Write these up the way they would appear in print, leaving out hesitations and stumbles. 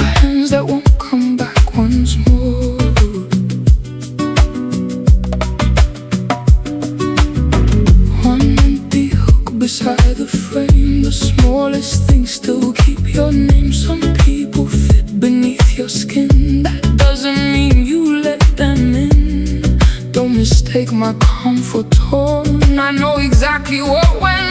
hands that won't come back once more. One empty hook beside the frame, the smallest things still keep your name. Some people fit beneath your skin, that doesn't mean you let them in. Don't mistake my calm for torn, I know exactly what went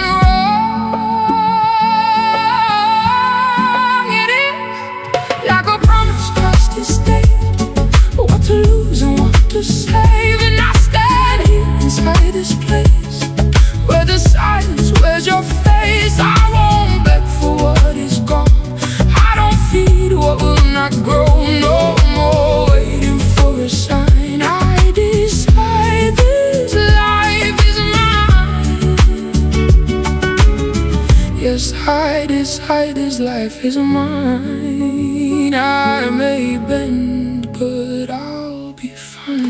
wrong. It is like a promise past this day, what to lose and what to save. And I stand here inside this place, where the silence wears your face. I won't beg for what is gone, I don't feed what will not grow. No more waiting for a sign, I decide this life is mine. Yes, I decide this life is mine. I may bend, but I'll be fine.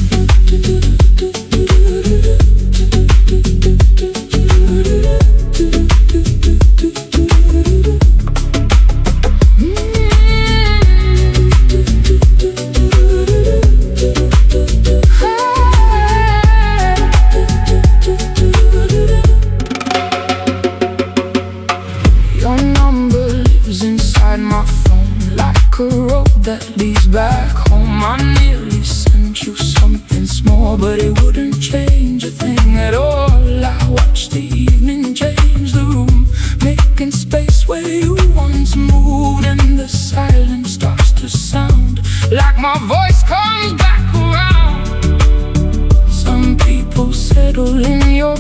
Your number lives inside my phone, like a rope that leads back home. I nearly sent you something small, but it wouldn't change a thing at all. I watched the evening change the room, making space where you once moved. And the silence starts to sound like my voice comes back around. Some people settle in your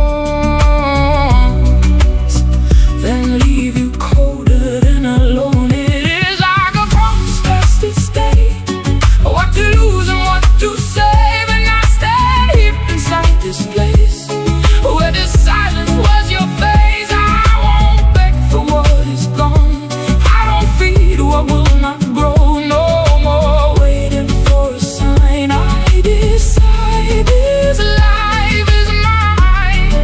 bones, then leave you colder than alone. It is like a promise past its day, what to lose and what to save. And I stand here inside this place, where the silence was your face. I won't beg for what is gone, I don't feed what will not grow. No more waiting for a sign, I decide this life is mine.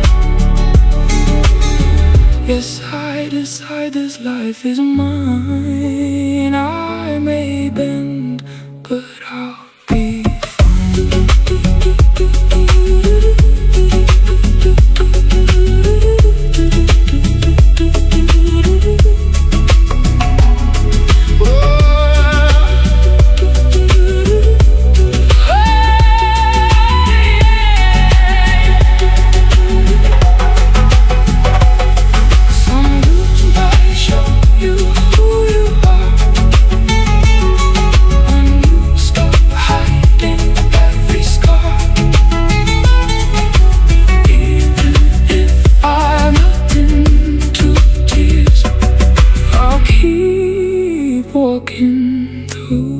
Yes, I decide this life is mine. I may bend, but I'll be walking through